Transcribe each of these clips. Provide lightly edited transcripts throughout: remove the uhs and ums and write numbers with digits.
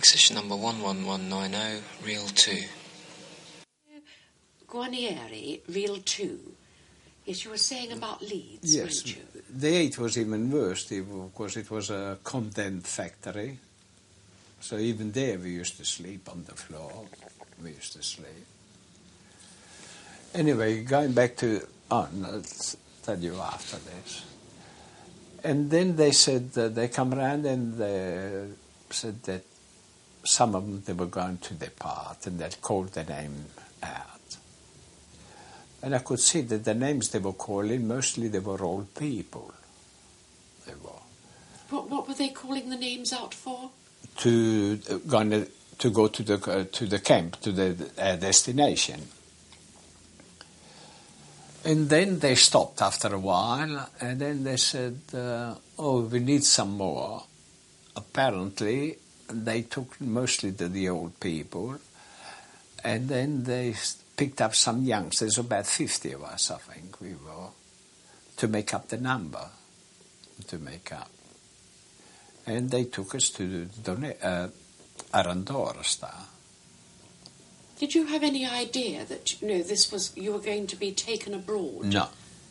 Accession number 11190, reel 2. Guarnieri, reel 2. Yes, you were saying about Leeds, yes, weren't you? There it was even worse because it was a content factory. So even there we used to sleep on the floor. We used to sleep. Anyway, going back to... Oh, no, I'll tell you after this. And then they said, they come around and they said that some of them, they were going to depart, and they called the name out. And I could see that the names they were calling, mostly they were old people. They were. What were they calling the names out for? To go to the camp, to the destination. And then they stopped after a while, and then they said, oh, we need some more. Apparently, they took mostly the old people, and then they picked up some youngsters, about 50 of us, I think we were, to make up the number, And they took us to Arandora Star. Did you have any idea that, you were going to be taken abroad? No.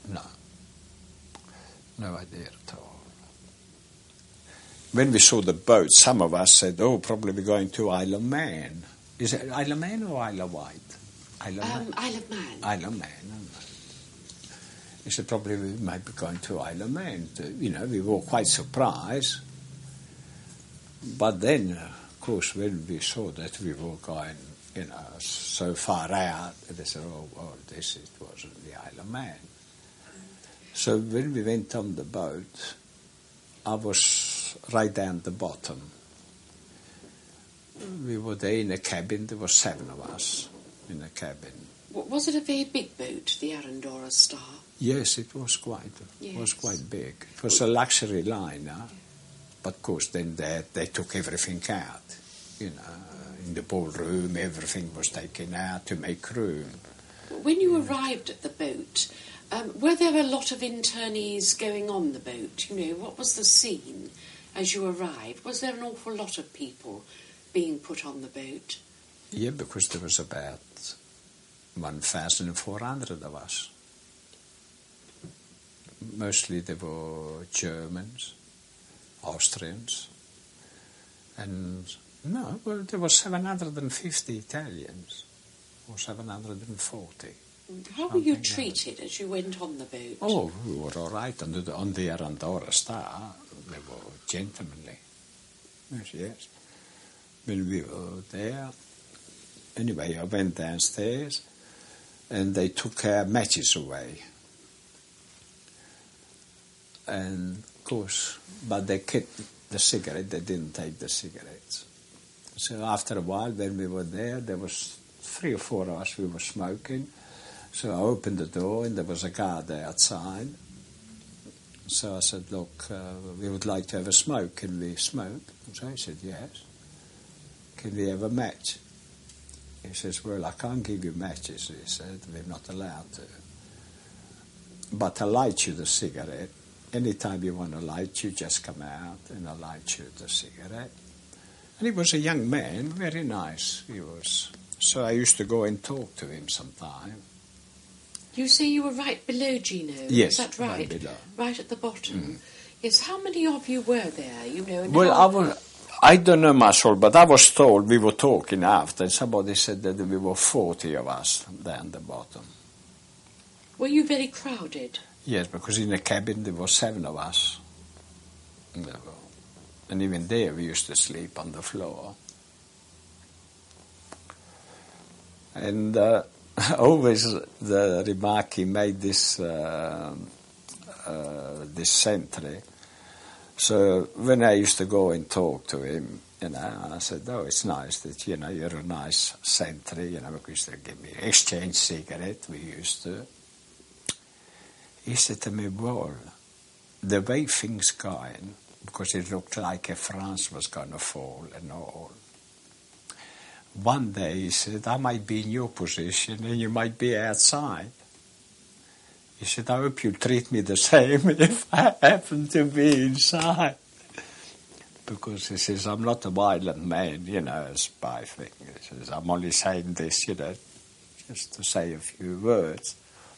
No idea at all. When we saw the boat, some of us said, oh, probably we're going to Isle of Man. Is it Isle of Man or Isle of Wight? Isle of Man. Isle of Man. He said, probably we might be going to Isle of Man. We were quite surprised. But then, of course, when we saw that we were going, so far out, they said, oh, well, it wasn't the Isle of Man. So when we went on the boat, I was right down the bottom. We were there in a cabin. There were 7 of us in a cabin. Was it a very big boat, the Arandora Star? Yes, it was quite big. It was a luxury liner, but of course then they took everything out. In the ballroom, everything was taken out to make room. When you arrived at the boat, were there a lot of internees going on the boat? What was the scene as you arrived? Was there an awful lot of people being put on the boat? Yeah, because there was about 1,400 of us. Mostly they were Germans, Austrians, and there were 750 Italians, or 740. How were you treated as you went on the boat? Oh, we were all right. On the Arandora Star, they were gentlemanly. Yes. When we were there, anyway, I went downstairs, and they took matches away. And, of course, but they kept the cigarette, they didn't take the cigarettes. So after a while, when we were there was 3 or 4 of us, we were smoking. So I opened the door, and there was a guard there outside. So I said, look, we would like to have a smoke. Can we smoke? So he said, yes. Can we have a match? He says, well, I can't give you matches, he said. We're not allowed to. But I'll light you the cigarette. Anytime you want to light, you just come out, and I'll light you the cigarette. And he was a young man, very nice he was. So I used to go and talk to him sometime. You say you were right below Gino? Yes, is that right? Right below. Right at the bottom. Yes, how many of you were there? Well, I don't know much, but I was told, we were talking after, and somebody said that we were 40 of us down the bottom. Were you very crowded? Yes, because in the cabin there were 7 of us. And even there we used to sleep on the floor. And always the remark he made this sentry. So when I used to go and talk to him, I said, oh, it's nice that, you're a nice sentry, because he used to give me exchange cigarette, we used to. He said to me, well, the way things going, because it looked like France was going to fall and all. One day, he said, I might be in your position and you might be outside. He said, I hope you'll treat me the same if I happen to be inside. because he says, I'm not a violent man, as by thing. He says, I'm only saying this, just to say a few words.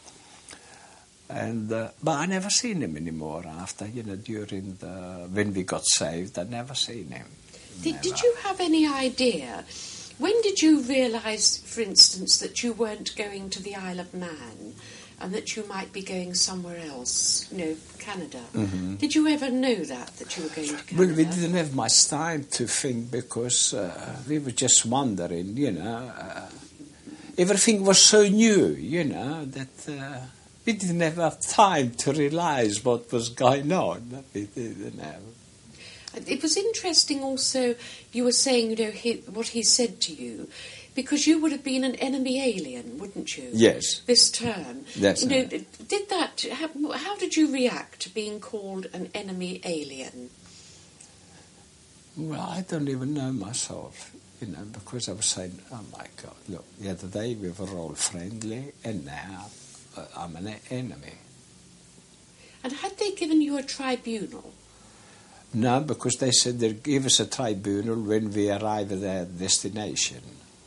And but I never seen him anymore after, during when we got saved, I never seen him. Did you have any idea, when did you realise, for instance, that you weren't going to the Isle of Man and that you might be going somewhere else, Canada? Mm-hmm. Did you ever know that you were going to Canada? Well, we didn't have much time to think because we were just wondering, everything was so new, that we didn't have time to realise what was going on. We didn't have. It was interesting also, you were saying, what he said to you, because you would have been an enemy alien, wouldn't you? Yes. This term. That's did that, how did you react to being called an enemy alien? Well, I don't even know myself, because I was saying, oh my God, look, the other day we were all friendly, and now I'm an enemy. And had they given you a tribunal? No, because they said they'd give us a tribunal when we arrive at our destination.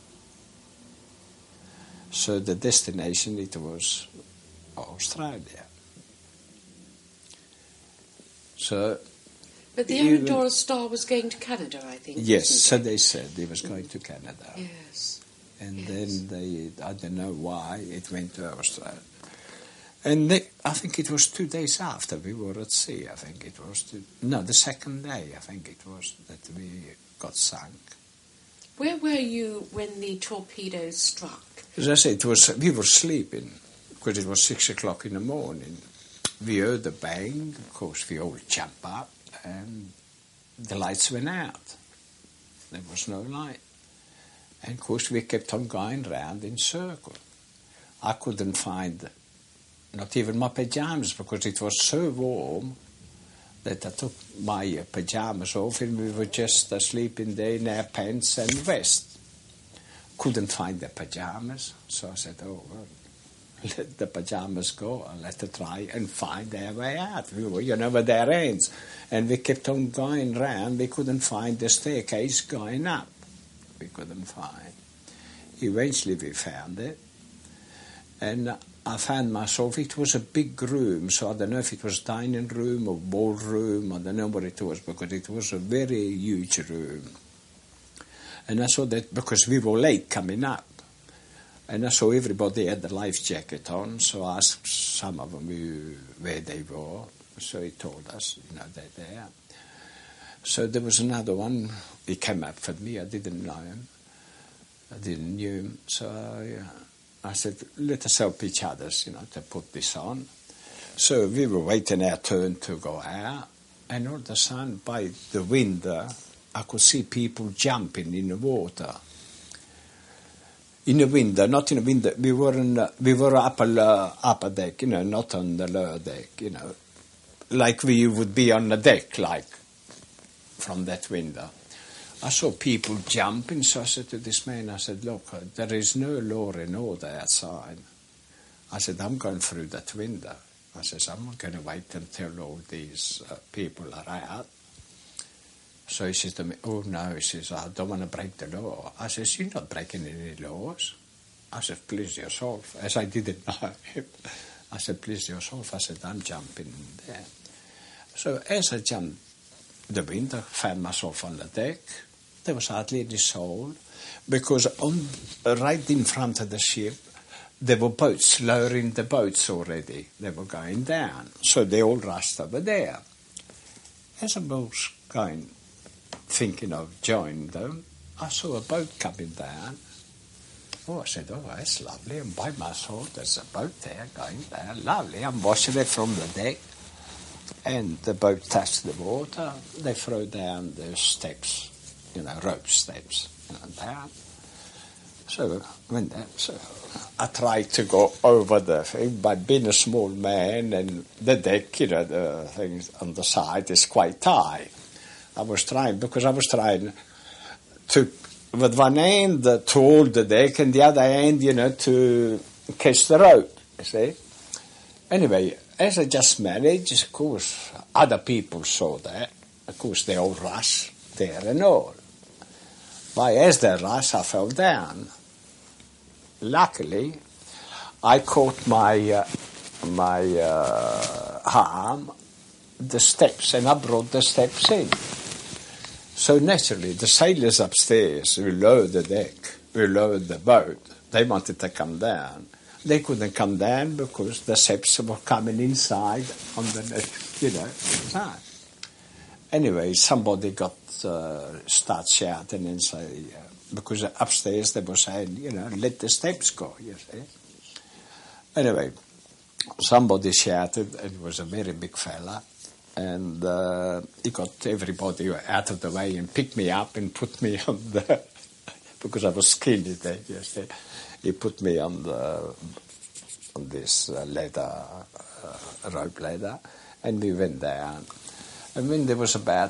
So the destination, it was Australia. So... But the Arundel Star was going to Canada, I think. Yes, so they said he was going to Canada. Yes. And then I don't know why, it went to Australia. And I think it was 2 days after we were at sea, I think it was. The second day, I think it was, that we got sunk. Where were you when the torpedo struck? As I said, we were sleeping, because it was 6 o'clock in the morning. We heard the bang, of course we all jumped up, and the lights went out. There was no light. And of course we kept on going round in circle. I couldn't find not even my pyjamas, because it was so warm that I took my pyjamas off and we were just sleeping there in our pants and vest. Couldn't find the pyjamas, so I said, let the pyjamas go and let us try and find our way out. We were, with our hands. And we kept on going round. We couldn't find the staircase going up. We couldn't find. Eventually we found it. And I found myself, it was a big room, so I don't know if it was dining room or ballroom, I don't know what it was, because it was a very huge room. And I saw that, because we were late coming up, and I saw everybody had the life jacket on, so I asked some of them where they were, so he told us, they're there. So there was another one, he came up for me, I didn't know him, so I said, let us help each other, to put this on. So we were waiting our turn to go out, and all of a sudden, by the window, I could see people jumping in the water. In the window, not in the window. We were upper deck, not on the lower deck, like we would be on the deck, like from that window. I saw people jumping, so I said to this man, I said, look, there is no law and order outside. I said, I'm going through that window. I said, I'm not going to wait until all these people are out. So he says to me, oh no, he says, I don't want to break the law. I says, you're not breaking any laws. I said, please yourself, as I didn't know him. I said, please yourself. I said, I'm jumping there. So as I jumped the window, found myself on the deck. There was hardly any soul, because right in front of the ship, there were boats, lowering the boats already. They were going down, so they all rushed over there. As I was going, thinking of joining them, I saw a boat coming down. Oh, I said, oh, that's lovely, and by myself, there's a boat there going down, lovely. I'm watching it from the deck, and the boat touched the water. They throw down the steps, rope steps, down. So I tried to go over the thing, but being a small man and the deck, the things on the side is quite high. I was trying to, with one hand, to hold the deck, and the other hand, to catch the rope, you see. Anyway, as I just managed, of course, other people saw that. Of course, they all rushed there and all. But as they rise, I fell down. Luckily, I caught my arm, the steps, and I brought the steps in. So naturally, the sailors upstairs who lowered the deck, who lowered the boat, they wanted to come down. They couldn't come down because the steps were coming inside on the, side. Anyway, somebody start shouting and say, because upstairs they were saying, let the steps go, you see. Anyway, somebody shouted, and it was a very big fella, and he got everybody out of the way and picked me up and put me on the, because I was skinny then, you see. He put me on this rope ladder, and we went down. And when there was about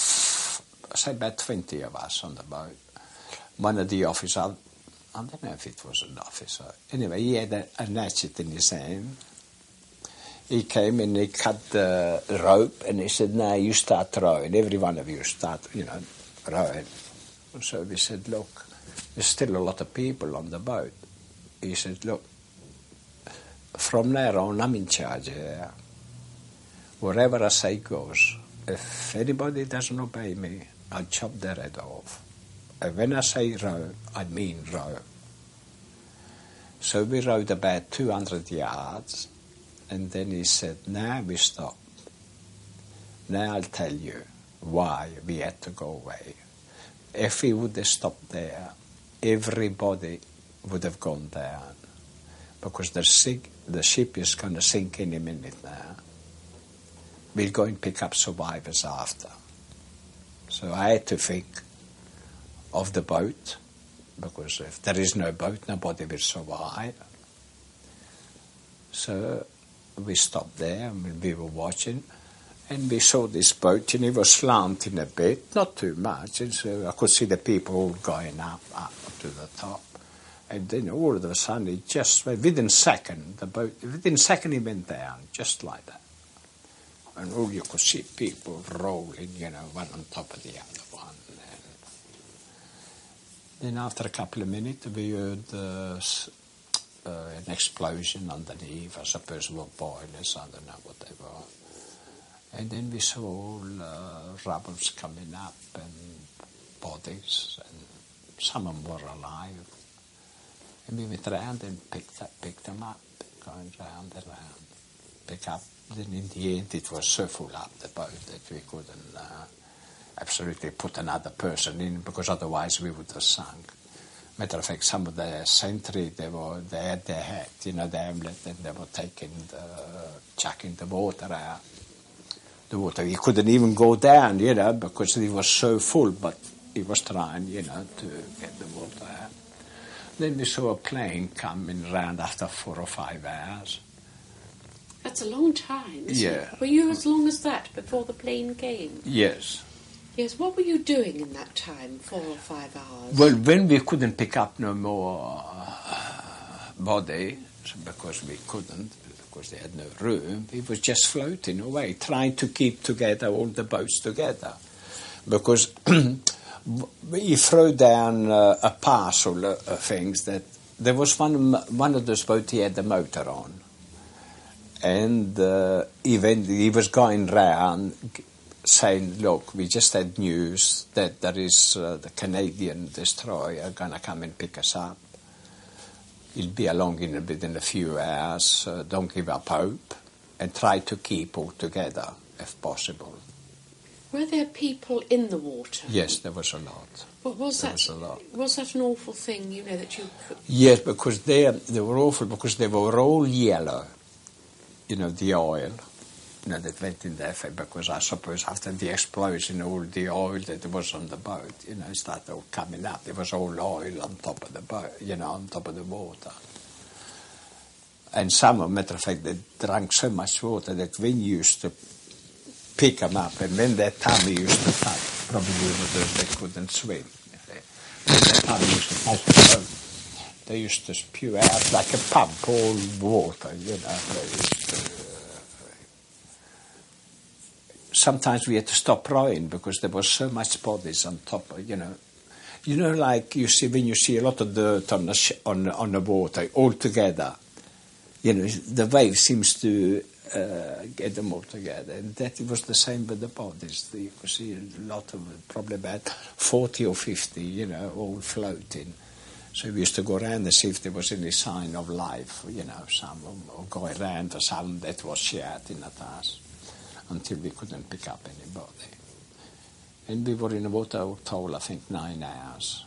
20 of us on the boat, one of the officers, I don't know if it was an officer, anyway, he had a hatchet in his hand. He came and he cut the rope, and he said, "Now you start rowing. Every one of you start, rowing." So we said, "Look, there's still a lot of people on the boat." He said, "Look, from now on, I'm in charge here. Wherever I say goes. If anybody doesn't obey me, I'll chop their head off. And when I say row, I mean row." So we rowed about 200 yards, and then he said, "Now we stop. Now I'll tell you why we had to go away. If we would have stopped there, everybody would have gone down, because the ship is going to sink any minute now. We'll go and pick up survivors after." So I had to think of the boat, because if there is no boat, nobody will survive. So we stopped there, and we were watching, and we saw this boat, and it was slanting a bit, not too much, and so I could see the people going up to the top. And then all of a sudden, it just, within a second, it went down, just like that. And all you could see people rolling, one on top of the other one. And then after a couple of minutes, we heard an explosion underneath. I suppose it were boilers, I don't know what they were. And then we saw all rubbles coming up and bodies, and some of them were alive. And we went round and picked them up, going round and round, pick up. Then in the end it was so full up, the boat, that we couldn't absolutely put another person in, because otherwise we would have sunk. Matter of fact, some of the sentry, they had their hat, the amulet, and they were chucking the water out. The water, he couldn't even go down, because he was so full, but he was trying, to get the water out. Then we saw a plane coming round after 4 or 5 hours. That's a long time, isn't it? Were you as long as that before the plane came? Yes. Yes, what were you doing in that time, 4 or 5 hours? Well, when we couldn't pick up no more body, because we couldn't, because they had no room, we was just floating away, trying to keep together all the boats together. Because we threw down a parcel of things that, there was one of those boats, he had the motor on. And he was going round saying, "Look, we just had news that there is the Canadian destroyer going to come and pick us up. He'll be along within a few hours, so don't give up hope, and try to keep all together if possible." Were there people in the water? Yes, there was a lot. But was that an awful thing, that you could... Yes, because they were awful, because they were all yellow. The oil, that went in there, because I suppose after the explosion, all the oil that was on the boat, started all coming up. There was all oil on top of the boat, on top of the water. And some, matter of fact, they drank so much water that when you used to pick them up, and when their tummy used to touch, probably because they couldn't swim. When their tummy used to touch the boat, they used to spew out like a pump, all water, sometimes we had to stop rowing because there was so much bodies on top of, like you see when you see a lot of dirt on the water all together, the wave seems to get them all together. And that was the same with the bodies. You could see a lot of, probably about 40 or 50, all floating. So we used to go around and see if there was any sign of life, some, or go around for some that was shared in the task, until we couldn't pick up anybody. And we were in the water all told, I think, 9 hours.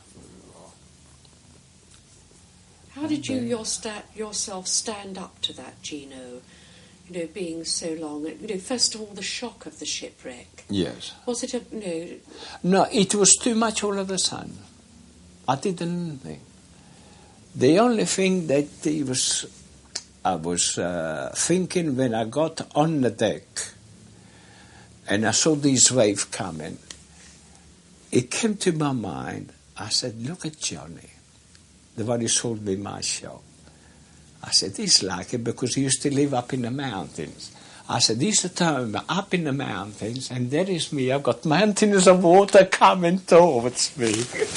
How did you yourself stand up to that, Gino? Being so long. First of all, the shock of the shipwreck. Yes. Was it No, it was too much all of a sudden. I didn't think. The only thing that I was thinking when I got on the deck and I saw this wave coming, it came to my mind. I said, look at Johnny, the one who sold me my shop. I said, he's like it because he used to live up in the mountains. I said, he's at home up in the mountains, and there is me. I've got mountains of water coming towards me.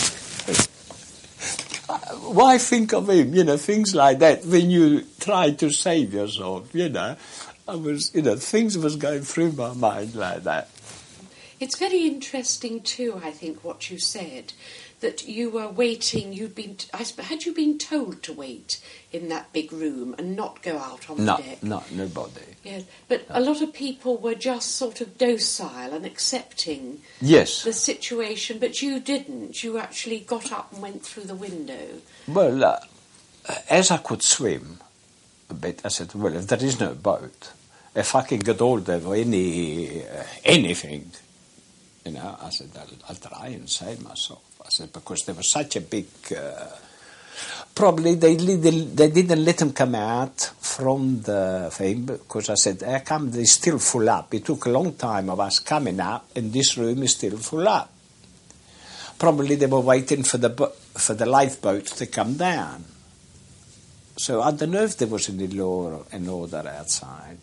Why think of him? Things like that. When you try to save yourself, things was going through my mind like that. It's very interesting too, I think, what you said, that you were waiting. Had you been told to wait in that big room and not go out on the deck? No, nobody. Yes, but a lot of people were just sort of docile and accepting the situation, but you didn't. You actually got up and went through the window. Well, as I could swim a bit, I said, well, if there is no boat, if I can get hold of anything, I said, I'll try and save myself. I said, because there was such a big... probably they didn't let him come out from the thing, because I said, how come they're still full up? It took a long time of us coming up, and this room is still full up. Probably they were waiting for the lifeboat to come down. So I don't know if there was any law and order outside.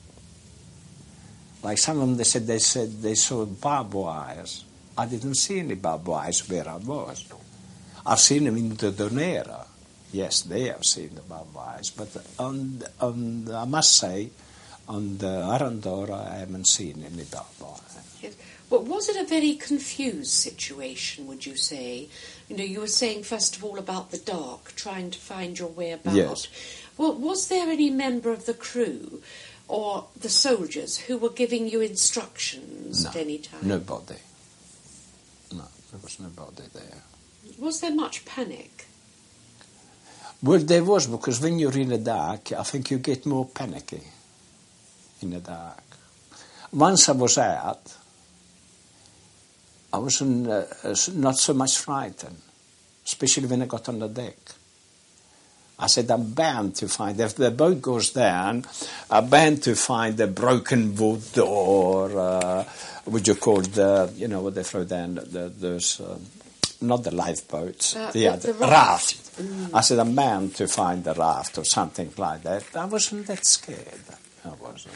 Like some of them, they said they saw barbed wires. I didn't see any barbed wires where I was. I've seen them in the Donera. Yes, they have seen the barbed wires. But I must say, on the Arandora, I haven't seen any barbed wires. Yes. Well, was it a very confused situation, would you say? You were saying, first of all, about the dark, trying to find your way about. Yes. Well, was there any member of the crew or the soldiers who were giving you instructions at any time? Nobody. No, there was nobody there. Was there much panic? Well, there was, because when you're in the dark, I think you get more panicky in the dark. Once I was out, I wasn't not so much frightened, especially when I got on the deck. I said, I'm bound to find, if the boat goes down, I'm bound to find a broken wood or, what you call what they throw down, those, not the lifeboats, the other, raft. Mm. I said, I'm bound to find a raft or something like that. I wasn't that scared. I wasn't.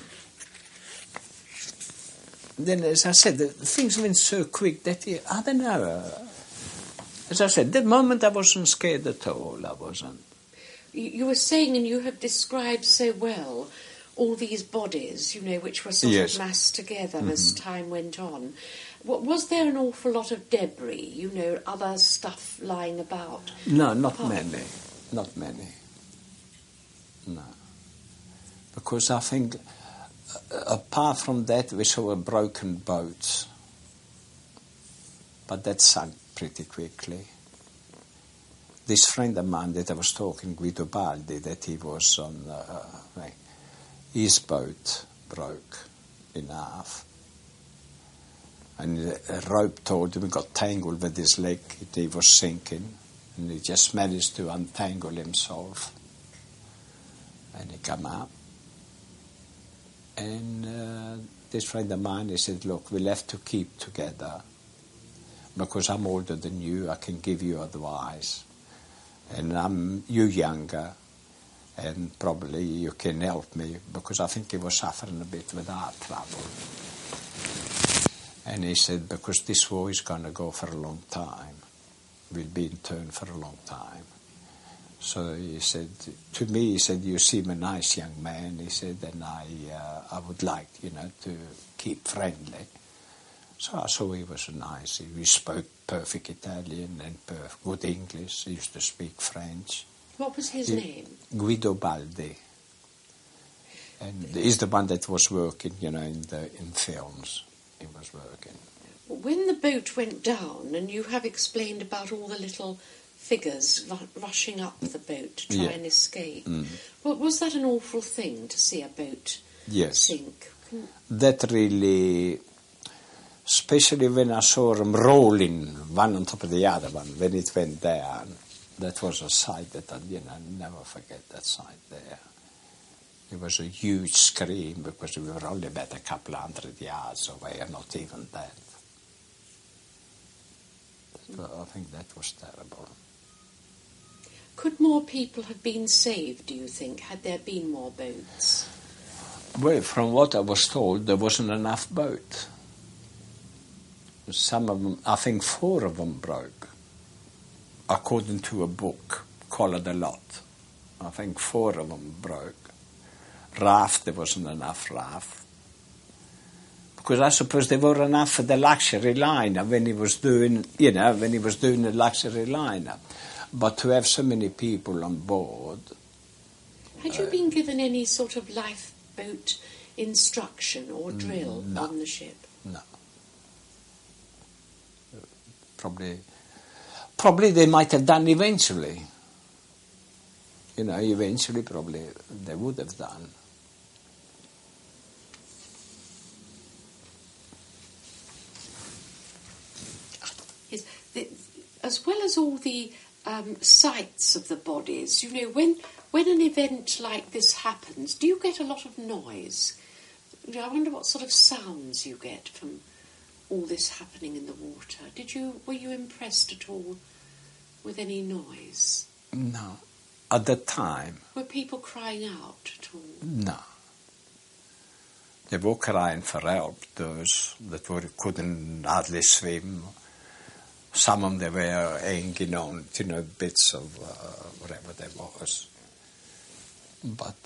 Then, as I said, things went so quick that, I don't know. As I said, that moment I wasn't scared at all. I wasn't. You were saying, and you have described so well, all these bodies, which were sort of massed together as time went on. Was there an awful lot of debris, other stuff lying about? No, not many. Not many. No. Because I think, apart from that, we saw broken boats. But that sank pretty quickly. This friend of mine that I was talking, Guido Baldi, that he was on, his boat broke in half. And a rope told him he got tangled with his leg, he was sinking, and he just managed to untangle himself. And he came up. And this friend of mine, he said, look, we'll have to keep together, because I'm older than you, I can give you advice. And you younger, and probably you can help me, because I think he was suffering a bit with heart trouble. And he said, because this war is going to go for a long time. We'll be in turn for a long time. So he said, to me, he said, you seem a nice young man. He said, and I would like, to keep friendly. So I saw he was nice. He spoke perfect Italian and good English. He used to speak French. What was his name? Guido Baldi. And he's the one that was working, in films. He was working. When the boat went down, and you have explained about all the little figures rushing up the boat to try and escape, well, was that an awful thing to see a boat sink? That really, especially when I saw them rolling one on top of the other one, when it went down, that was a sight that I'll never forget that sight there. It was a huge scream because we were only about a couple of 100 yards away, and not even that. I think that was terrible. Could more people have been saved, do you think, had there been more boats? Well, from what I was told, there wasn't enough boat. Some of them, I think 4 of them broke, according to a book called The Lot. I think 4 of them broke. Raft, there wasn't enough raft. Because I suppose there were enough for the luxury liner when he was doing, the luxury liner. But to have so many people on board... Had you been given any sort of lifeboat instruction or drill on the ship? No. Probably they might have done eventually. Eventually probably they would have done. Yes, as well as all the sights of the bodies, when an event like this happens, do you get a lot of noise? I wonder what sort of sounds you get from all this happening in the water. Were you impressed at all with any noise? No. At the time... Were people crying out at all? No. They were crying for help, those that couldn't hardly swim. Some of them were hanging on, bits of whatever there was. But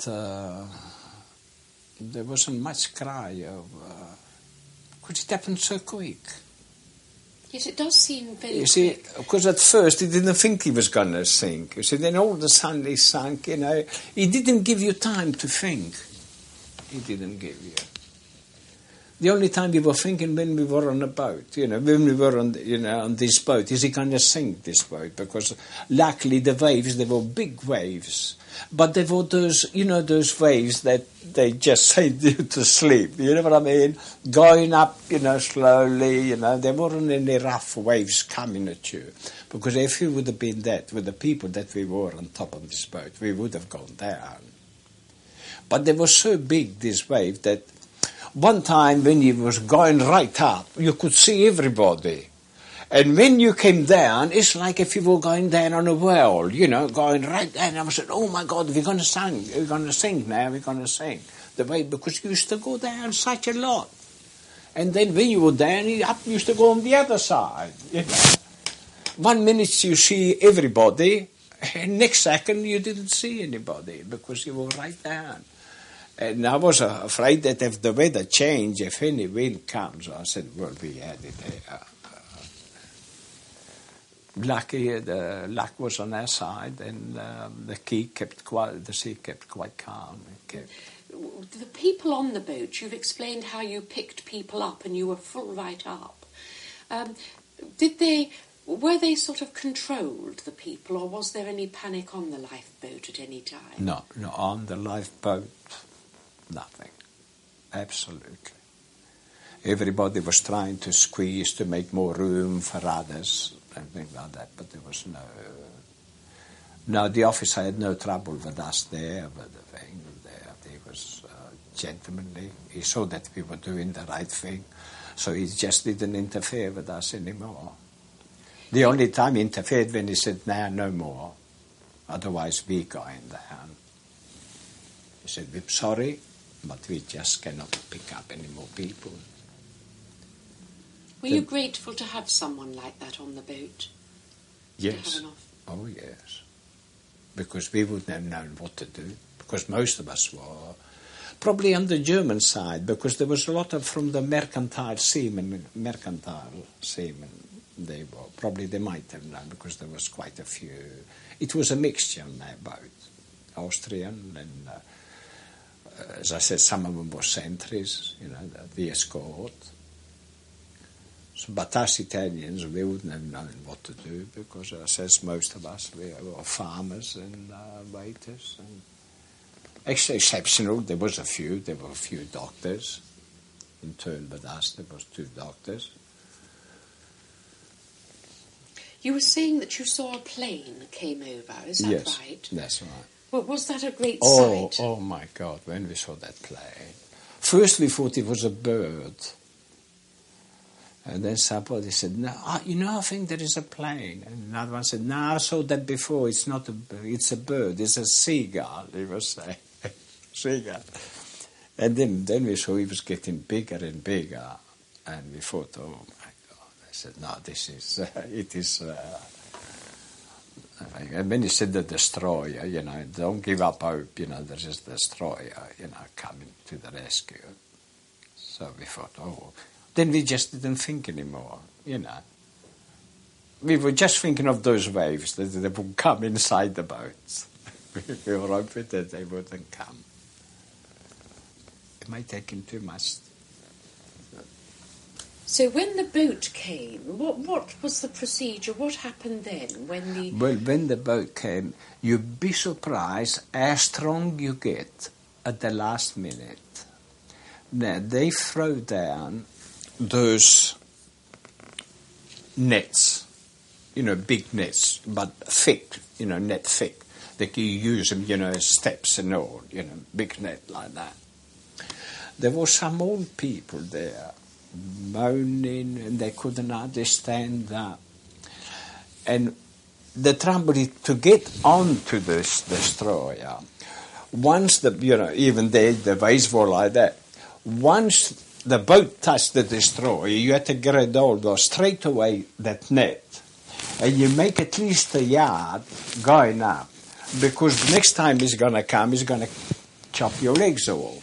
there wasn't much cry of... Because it happened so quick. Yes, it does seem very quick. You see, because at first he didn't think he was going to sink. You see, then all of a sudden he sank, He didn't give you time to think. He didn't give you. The only time we were thinking when we were on a boat, when we were on, on this boat, is he going to sink this boat? Because luckily the waves, they were big waves. But they were those, those waves that they just send you to sleep. You know what I mean? Going up, slowly, there weren't any rough waves coming at you. Because if you would have been that, with the people that we were on top of this boat, we would have gone down. But they were so big, this wave, that one time when you was going right up, you could see everybody. And when you came down, it's like if you were going down on a well, going right down. I said, oh my God, we're going to sink. We're going to sink now, we're going to sink. The way, because you used to go down such a lot. And then when you were down, you used to go on the other side. 1 minute you see everybody, and next second you didn't see anybody because you were right down. And I was afraid that if the weather changed, if any wind comes, I said, well, we had it. Lucky, the luck was on our side, and the sea kept quite calm. The people on the boat, you've explained how you picked people up and you were full right up. Were they sort of controlled, the people, or was there any panic on the lifeboat at any time? No, on the lifeboat, nothing. Absolutely. Everybody was trying to squeeze to make more room for others and things like that, but there was no, the officer had no trouble with us there, but the thing there, he was gentlemanly. He saw that we were doing the right thing, so he just didn't interfere with us anymore. The only time he interfered when he said, no more, otherwise we going down. He said, we're sorry, but we just cannot pick up any more people. Were you grateful to have someone like that on the boat? Yes. Oh, yes. Because we wouldn't have known what to do. Because most of us were. Probably on the German side, because there was a lot of from the mercantile seamen, they were. Probably they might have known, because there was quite a few. It was a mixture on that boat. Austrian and, as I said, some of them were sentries, the escort. So, but us Italians, we wouldn't have known what to do, because, as I said, most of us we were farmers and waiters. And exceptional, there were a few doctors. In turn with us, there was 2 doctors. You were saying that you saw a plane came over, is that right? Yes, that's right. Well, was that a great sight? Oh my God, when we saw that plane. First we thought it was a bird. And then somebody said, no, I think there is a plane. And another one said, no, I saw that before, it's not a bird, it's a bird, it's a seagull, he was saying. Seagull. And then we saw it was getting bigger and bigger. And we thought, oh my God. I said, no, this is, it is... And when he said the destroyer, don't give up hope, there's this destroyer, coming to the rescue. So we thought, then we just didn't think anymore, We were just thinking of those waves that they would come inside the boats. We were hoping that they wouldn't come. It might take him too much. So when the boat came, what was the procedure? What happened then Well, when the boat came, you'd be surprised how strong you get at the last minute. Now, they throw down those nets, big nets, but thick, net thick. That you use them, as steps and all, big net like that. There were some old people there, moaning, and they couldn't understand that. And the trouble is to get onto this destroyer. Once even the waves were like that. Once the boat touched the destroyer, you had to get hold of straight away that net, and you make at least a yard going up, because the next time he's going to come, he's going to chop your legs off.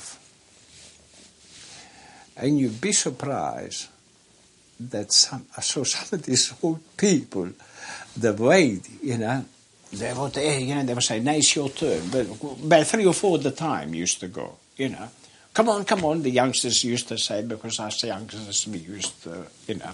And you'd be surprised that some of these old people, the way, they were there, they would say, now it's your turn. But about 3 or 4 at the time used to go, Come on, the youngsters used to say, because us youngsters, we used to,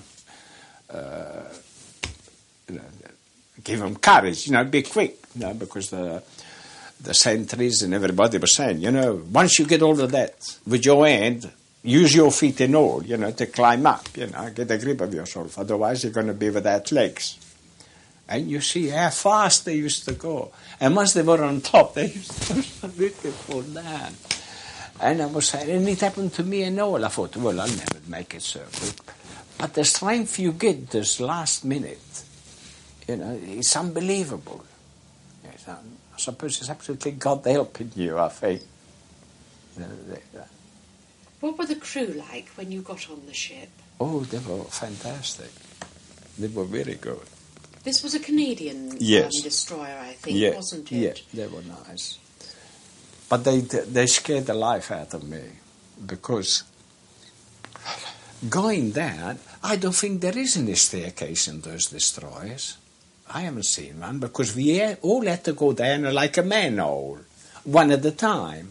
give them courage, be quick, because the sentries and everybody was saying, once you get hold of that with your hand, use your feet and all, to climb up, get a grip of yourself. Otherwise, you're going to be without legs. And you see how fast they used to go. And once they were on top, they used to go so beautiful down. And I was saying, and it happened to me and all. I thought, well, I'll never make it so quick. But the strength you get this last minute, it's unbelievable. Yes, I suppose it's absolutely God helping you, I think. What were the crew like when you got on the ship? Oh, they were fantastic. They were very good. This was a Canadian destroyer, I think, wasn't it? Yeah, they were nice. But they scared the life out of me, because going down, I don't think there is any staircase in those destroyers. I haven't seen one, because we all had to go down like a manhole, one at a time.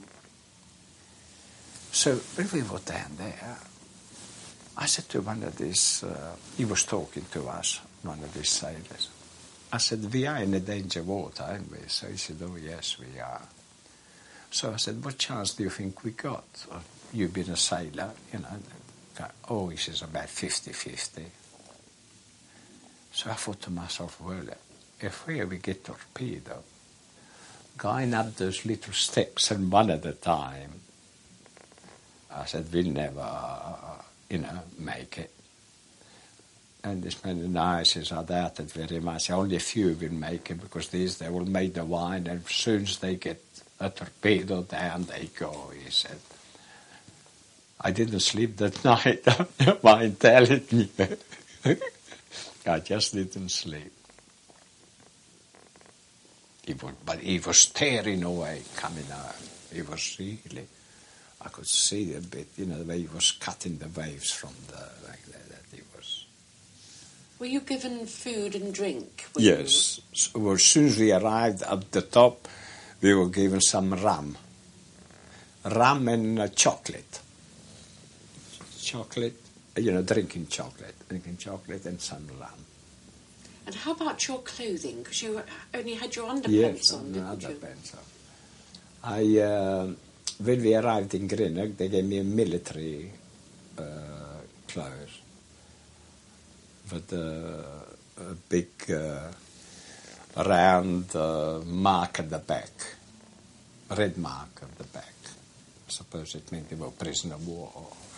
So when we were down there, I said to one of these, he was talking to us, one of these sailors. I said, we are in a danger water, aren't we? So he said, oh yes, we are. So I said, what chance do you think we got? You've been a sailor, Oh, he says, about 50-50. So I thought to myself, well, if we ever get torpedoed, going up those little steps and one at a time, I said, we'll never, make it. And this man and I says, I doubt it very much. Only a few will make it, because they will make the wine, and as soon as they get a torpedo down, they go, he said. I didn't sleep that night. Mind telling you. I just didn't sleep. But he was tearing away, coming out. He was really, I could see a bit, the way he was cutting the waves from like that he was. Were you given food and drink? Yes. So, as soon as we arrived at the top, we were given some rum. Rum and chocolate. Chocolate, drinking chocolate and some rum. And how about your clothing? Because you only had your underpants on, didn't you? Underpants on. When we arrived in Greenock, they gave me a military clothes with a big round mark at the back, red mark at the back. I suppose it meant they were prisoner of war.